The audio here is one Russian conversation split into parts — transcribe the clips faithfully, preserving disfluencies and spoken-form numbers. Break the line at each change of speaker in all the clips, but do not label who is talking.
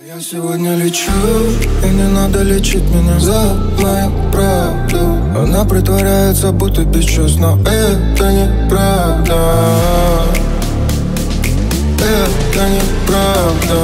Я сегодня лечу, и не надо лечить меня за мою правду. Она притворяется, будто без чувств, но это неправда. Это неправда.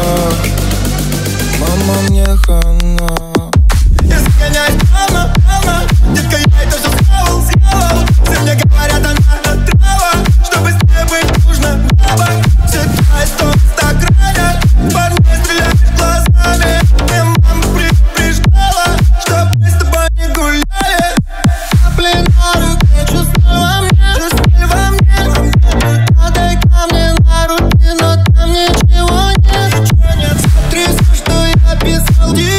Мама, мне хана.
Я загоняюсь плавно, плавно. Детка, я это все сделал, сделал. Все мне говорят, она трава. Чтобы с ней быть, нужно небо. Всегда из того инстаграма. Парни стреляют глазами. И мама предупреждала, чтоб мы с тобой не гуляли. Капли на руке, чувства во мне, чувства во мне. Падай ко мне на руки, но там ничего нет. Смотри, все, что я писал тебе.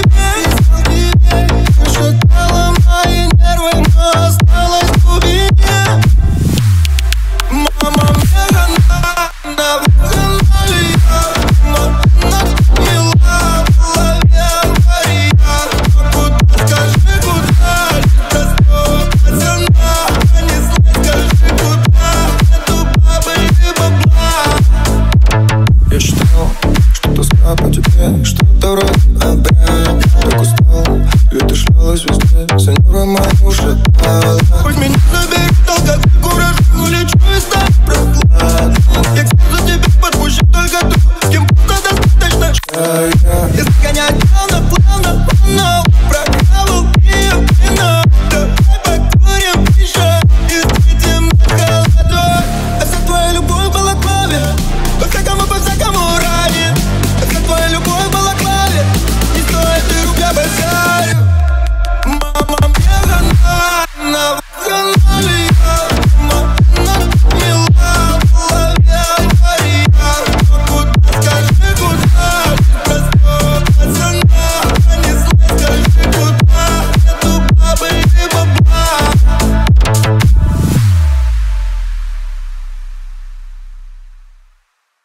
Шатала мои нервы, но осталась в глубине. Мама, мне хана, на выходе я. Она сняла в голове авария. Куда, скажи, куда? Это снова пацана. Понеслась, скажи, куда? Нету бабы и бабла.
Я считал, что тоска по тебе что-то вроде обряд. Так устал, ведь ты шлялась везде. Сеньора моя ушатала.
Пусть меня заберет алкоголь, кураж. Улечу из нас прохладно. Я к сердцу тебе подпущу только ту, с кем просто достаточно.
Я, я